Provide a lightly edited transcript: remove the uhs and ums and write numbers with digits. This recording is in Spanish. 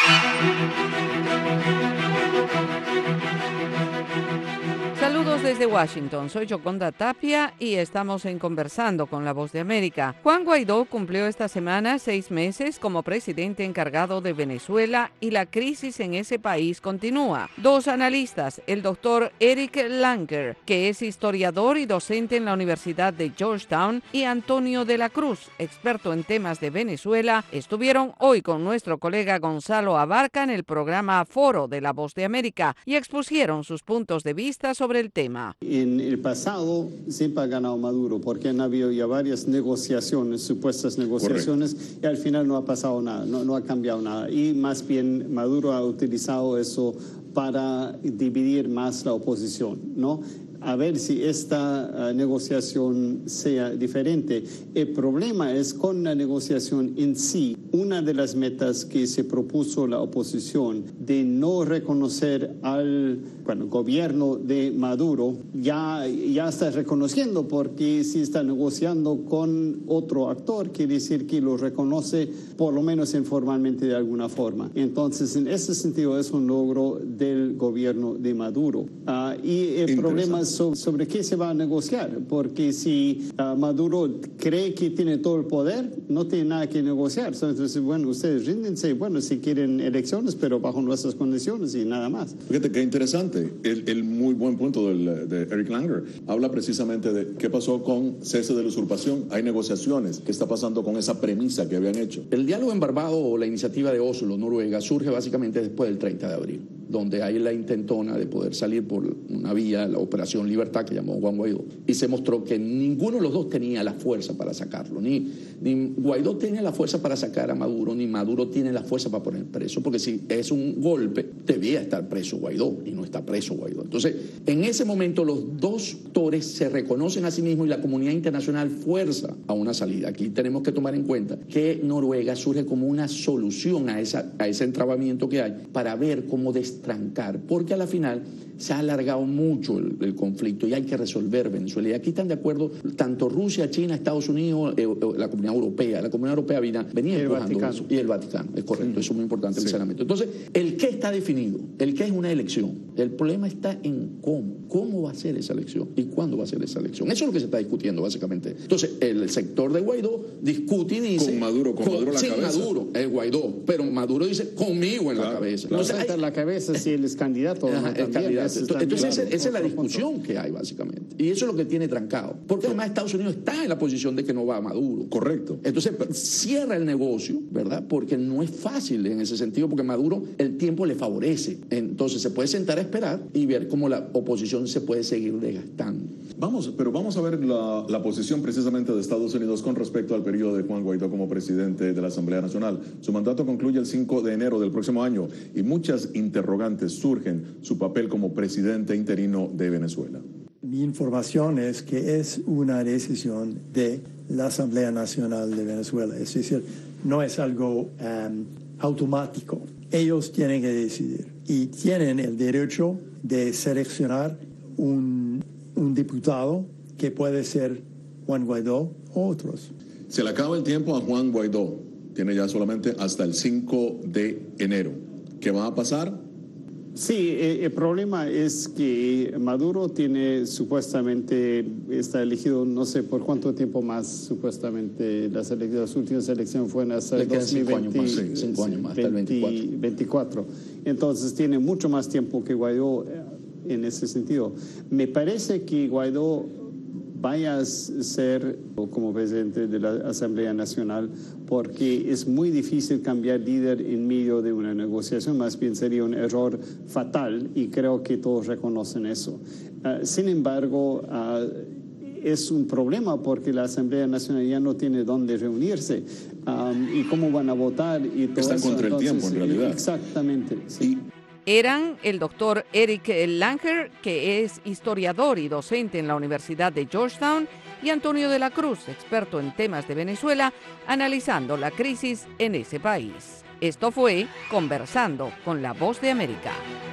Saludos desde Washington, soy Yoconda Tapia y estamos en Conversando con la Voz de América. Juan Guaidó cumplió esta semana 6 meses como presidente encargado de Venezuela y la crisis en ese país continúa. Dos analistas, el doctor Eric Langer, que es historiador y docente en la Universidad de Georgetown, y Antonio de la Cruz, experto en temas de Venezuela, estuvieron hoy con nuestro colega Gonzalo Abarca en el programa Foro de la Voz de América y expusieron sus puntos de vista sobre el tema. En el pasado siempre ha ganado Maduro porque han habido ya varias negociaciones, supuestas negociaciones. Correcto. Y al final no ha pasado nada, no ha cambiado nada. Y más bien Maduro ha utilizado eso para dividir más la oposición, ¿no? A ver si esta negociación sea diferente. El problema es con la negociación en sí. Una de las metas que se propuso la oposición de no reconocer al gobierno de Maduro ya está reconociendo, porque si está negociando con otro actor quiere decir que lo reconoce por lo menos informalmente de alguna forma. Entonces, en ese sentido es un logro del gobierno de Maduro. Y el problema es sobre qué se va a negociar, porque si Maduro cree que tiene todo el poder, no tiene nada que negociar. Entonces, bueno, ustedes ríndense, bueno, si quieren elecciones, pero bajo nuestras condiciones y nada más. Fíjate qué interesante, el muy buen punto de Eric Langer. Habla precisamente de qué pasó con cese de la usurpación. Hay negociaciones, qué está pasando con esa premisa que habían hecho. El diálogo en Barbados o la iniciativa de Oslo, Noruega, surge básicamente después del 30 de abril, donde hay la intentona de poder salir por una vía, la Operación Libertad, que llamó Juan Guaidó, y se mostró que ninguno de los dos tenía la fuerza para sacarlo, ni Guaidó tiene la fuerza para sacar a Maduro, ni Maduro tiene la fuerza para poner preso, porque si es un golpe, debía estar preso Guaidó, y no está preso Guaidó. Entonces, en ese momento los dos actores se reconocen a sí mismos y la comunidad internacional fuerza a una salida. Aquí tenemos que tomar en cuenta que Noruega surge como una solución a ese entrabamiento que hay para ver cómo destrancar, porque a la final se ha alargado mucho el conflicto y hay que resolver Venezuela. Y aquí están de acuerdo tanto Rusia, China, Estados Unidos, la Comunidad Europea. La Comunidad Europea venía empujando eso. Y el Vaticano, es correcto, eso es muy importante, el saneamiento. Entonces, el qué está definido, el qué es una elección. El problema está en cómo va a ser esa elección y cuándo va a ser esa elección. Eso es lo que se está discutiendo, básicamente. Entonces, el sector de Guaidó discute y dice... Con Maduro en la cabeza. Maduro, es Guaidó, pero Maduro dice conmigo en la cabeza. No se en la cabeza si él es candidato o no también. Entonces, esa es la discusión que hay, básicamente. Y eso es lo que tiene trancado. Porque además Estados Unidos está en la posición de que no va a Maduro. Correcto. Entonces, cierra el negocio, ¿verdad? Porque no es fácil en ese sentido, porque Maduro el tiempo le favorece. Entonces, se puede sentar a esperar y ver cómo la oposición se puede seguir desgastando. Vamos a ver la posición precisamente de Estados Unidos con respecto al periodo de Juan Guaidó como presidente de la Asamblea Nacional. Su mandato concluye el 5 de enero del próximo año y muchas interrogantes surgen su papel como presidente interino de Venezuela. Mi información es que es una decisión de la Asamblea Nacional de Venezuela, es decir, no es algo automático. Ellos tienen que decidir y tienen el derecho de seleccionar un diputado que puede ser Juan Guaidó o otros. Se le acaba el tiempo a Juan Guaidó. Tiene ya solamente hasta el 5 de enero. ¿Qué va a pasar? Sí, el problema es que Maduro supuestamente está elegido no sé por cuánto tiempo más, supuestamente las últimas elecciones fueron hasta el 2020, 5 años más, hasta el 24. Entonces tiene mucho más tiempo que Guaidó en ese sentido. Me parece que Guaidó vaya a ser como presidente de la Asamblea Nacional porque es muy difícil cambiar líder en medio de una negociación, más bien sería un error fatal y creo que todos reconocen eso. Sin embargo, es un problema porque la Asamblea Nacional ya no tiene dónde reunirse y cómo van a votar y todo Están eso. Contra el tiempo, en realidad. Exactamente, sí. Eran el doctor Eric Langer, que es historiador y docente en la Universidad de Georgetown, y Antonio de la Cruz, experto en temas de Venezuela, analizando la crisis en ese país. Esto fue Conversando con la Voz de América.